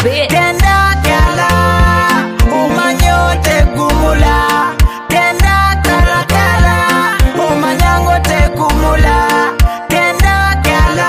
bit. Kenda kala umanyote kumula. Kenda kala kala umanyangote kumula. Kenda kala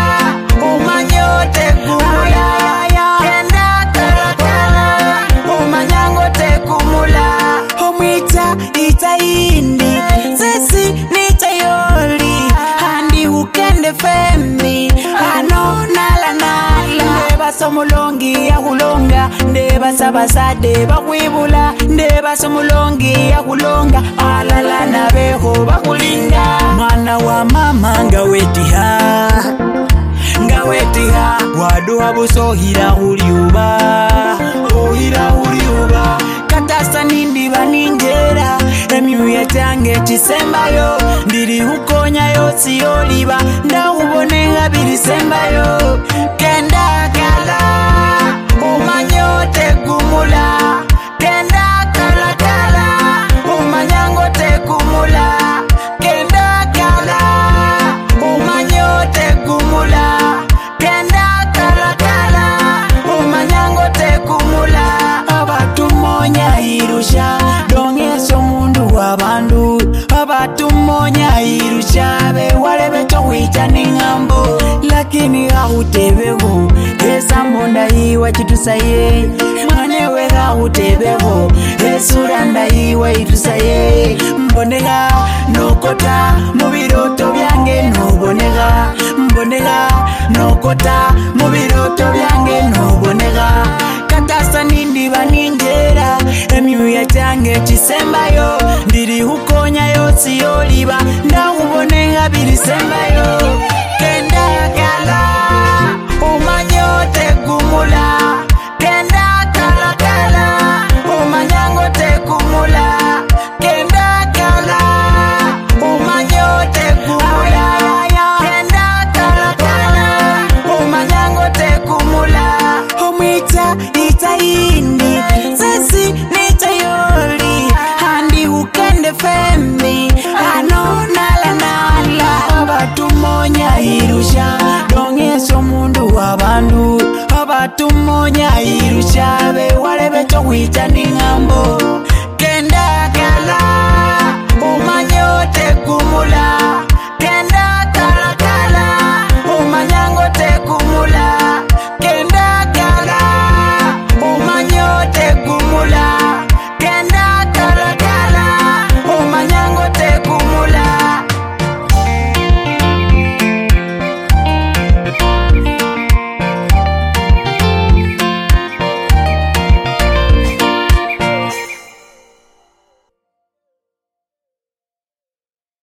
umanyote kumula. Kenda kala kala umanyangote kumula. Omwita ita indi sesi nita yoli handi ukende femi ano nala nala. Ndeba somulongi ya kulonga, ndeba sabasade bakwibula. Ndeba somulongi ya kulonga, alala na beho bakulinda. Mwana wa mama ngawetiha, ngawetiha waduha busohira uliuba, ohira uliuba. Katasa nindi baninjera emyuye tange chisembayo. Ndiri ukonya yosi yoliba ndawubonenga birisembayo. Kenda kala umanyote kumula. Kenda kala kala umanyangote kumula. Kenda kala umanyote kumula. Kenda kala kala umanyangote kumula. Abatumonya irusha dongeso mundu wabandu. Abatumonya irusha be walebe tohita ningambo. Lakini hautebeho esa monda iwa chitusaye. Mwanewe hautebeho esura nda iwa itusaye. Mbonega nokota mubiroto byange nobonega. Mbonega nokota mubiroto byange nobonega. Katasa nindi baninjera emyuye tange chisembayo. Ndiri ukonya yosi yoliba ndawubonenga birisembayo. Kenda kala umanyote kumula. Kenda kala kala umanyangote kumula. Kenda kala umanyote kumula. Kenda kala kala umanyangote kumula. Omwita ita indi sesi nita yoli handi ukende femi ano nala nala. Abatumonya irusha dongeso mundu wabandu. Abatumonya irusha be walebe tohita ningambo.